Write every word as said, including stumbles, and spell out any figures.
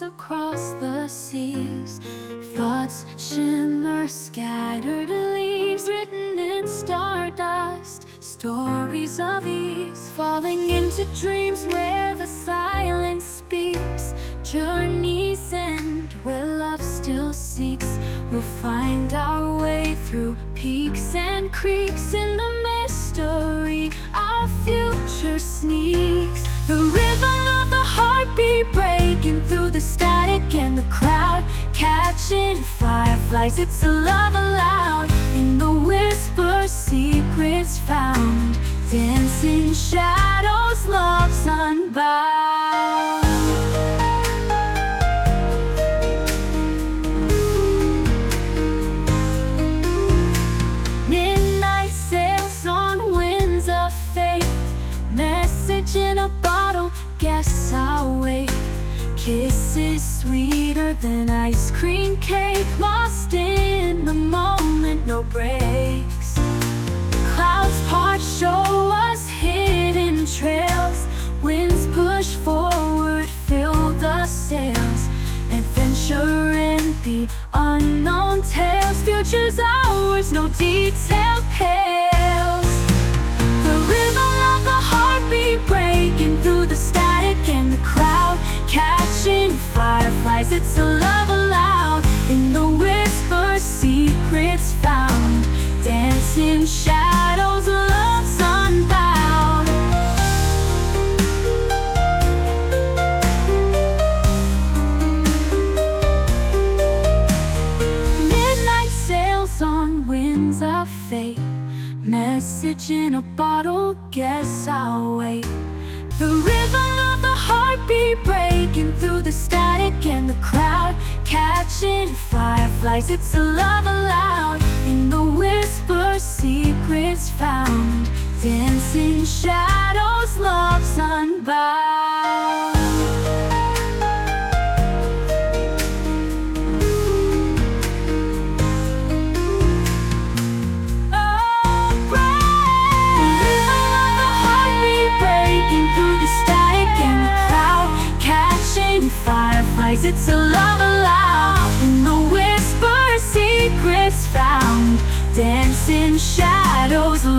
across the seas. Thoughts shimmer, scattered leaves written in stardust. Stories of ease, falling into dreams where the silence speaks. Journeys end where love still seeks. We'll find our way through peaks and creeks. In the mystery our future sneaks. The rhythm of the heartbeat breaking through the static and the crowd, catching fireflies, it's a love aloud. In the whisper, secrets found, dancing shadows, love's unbound. Midnight sails on winds of fate, message in a bottle, guess I'll wait. Kisses sweeter than ice cream cake, lost in the moment, no breaks. Clouds part, show us hidden trails. Winds push forward, fill the sails. Adventure in the unknown tales. Future's ours, no detail pales. The rhythm of the heartbeat breaking through the static and the crowd, catching fireflies, it's a love aloud. In the whisper, secrets found, dancing shadows, love's unbound. Midnight sails on winds of fate, message in a bottle, guess I'll wait. The rhythm of the heartbeat breaking through the static and the crowd, catching fireflies, it's a love aloud. In the whisper, secrets found, dancing shadows, love's unbound. Fireflies, it's a love aloud. In the whisper, secrets found, dancing shadows.